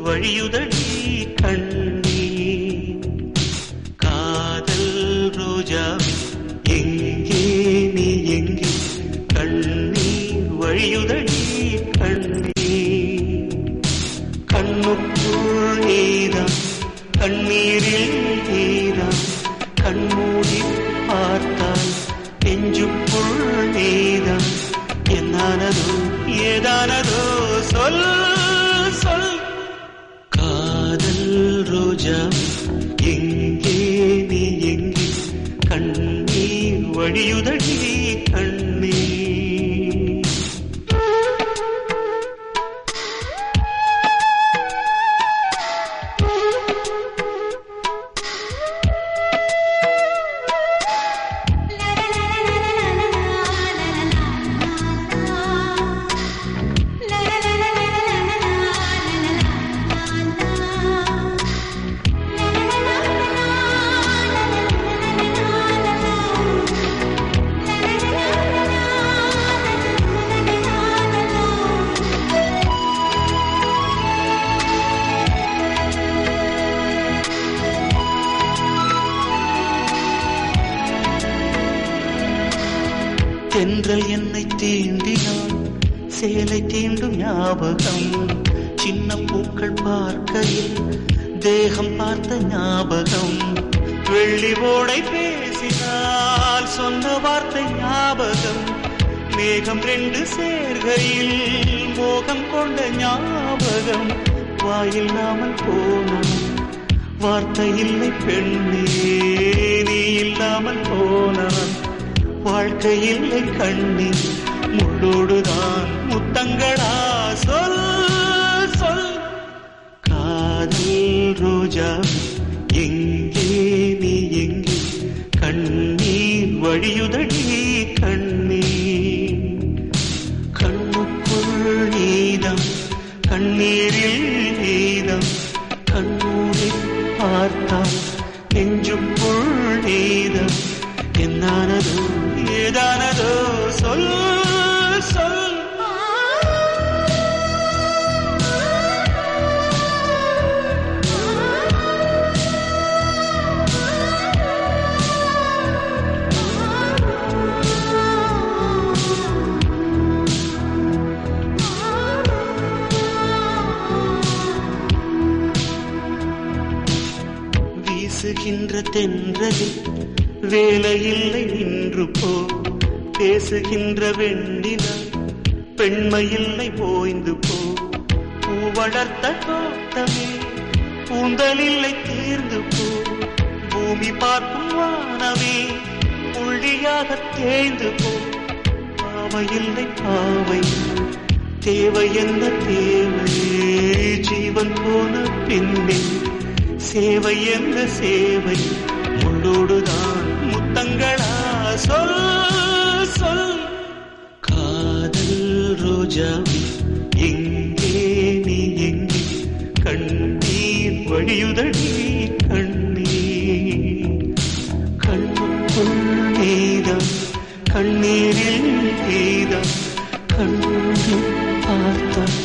வழியுதடி கண்ணீர். காதல் ரோஜாவே எங்கே நீ எங்கே, கண்ணீர் வழியுதடி கண்ணீர். கண்ணுக்குள் நீதான், கண்ணீரில் நீதான், கண்மூடி பார்த்தால் நெஞ்சுக்குள் நீதான். என்னானதோ ஏதானதோ சொல் சொல். காதல் ரோஜா எங்கே நீ எங்கே, கண்ணீர் வழியுதடி கண்ணீர். தென்றல் என்னை தீண்டினான், சேலை தீண்டும் ஞாபகம். சின்ன பூக்கள் பார்க்கையில் தேகம் பார்த்த ஞாபகம். வெள்ளி ஓடை பேசினால் சொன்ன வார்த்தை ஞாபகம். மேகம் ரெண்டு சேர்கையில் மோகம் கொண்ட ஞாபகம். வாயில்லாமல் போனான், வார்த்தை இல்லை பெண்ணே, நீ இல்லாமல் போனான். வாழ்க்கை இல்லை கண்ணி, முள்ளோடுதான் முத்தங்களா சொல் சொல். காதல் ரோஜா எங்கே நீ எங்கே, கண்ணீர் வழியுதடி கண்ணீர். கண்ணுக்குள் நீதான், கண்ணீரில் நீதான், கண்ணூரை பார்த்தால் நெஞ்சுக்குள் நீதான். என்னானதோ ஏதானதோ சொல் சொல். வீசுகின்ற தென்றலில் வேலையில்லை நின்று போ. பேசுகின்ற வெண்ணிலா பெண்மையில்லை போய்ந்து போ. பூ வளர்த்த தோட்டமே பூந்தலில்லை தீர்ந்து போ. பூமி பார்க்கும் வானமே புள்ளியாக தேய்ந்து போ. பாவையில்லை பாவை, தேவை என்ன தேவை, ஜீவன் போன பின்னே சேவை என்ற சேவை. முள்ளோடுதான் முத்தங்களா சொல் சொல். காதல் ரோஜாவே எங்கே நீ எங்கே, கண்ணீர் வழியுதடி கண்ணீர். கண்ணுக்குள் நீதான், கண்ணீரில் நீதான், கண்ணூரை பார்த்தால்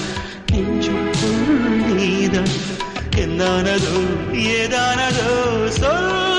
நெஞ்சுக்குள் நீதான். என்னானதோ ஏதானதோ சொல்.